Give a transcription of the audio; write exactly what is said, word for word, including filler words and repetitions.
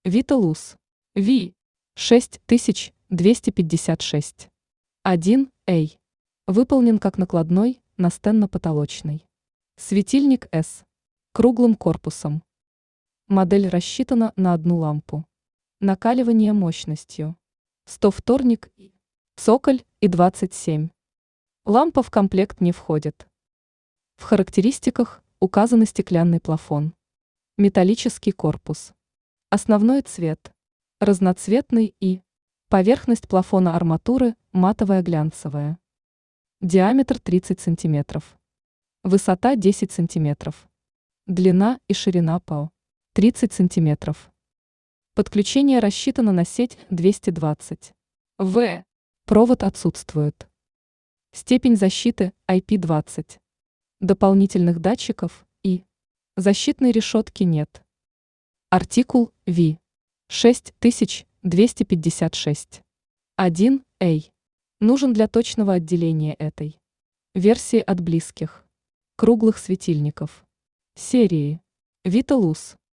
Виталус ви шесть тысяч двести пятьдесят шесть один эй. Выполнен как накладной настенно-потолочный. Светильник S. Круглым корпусом. Модель рассчитана на одну лампу. Накаливание мощностью. сто вторник и цоколь и двадцать семь. Лампа в комплект не входит. В характеристиках указаны стеклянный плафон. Металлический корпус. Основной цвет. Разноцветный и поверхность плафона арматуры матовая глянцевая. Диаметр тридцать сантиметров. Высота десять сантиметров. Длина и ширина ПО тридцать сантиметров. Подключение рассчитано на сеть двести двадцать ватт. Провод отсутствует. Степень защиты ай пи двадцать. Дополнительных датчиков и защитной решетки нет. Артикул ви шесть тысяч двести пятьдесят шесть один эй. Нужен для точного отделения этой версии от близких круглых светильников серии Виталус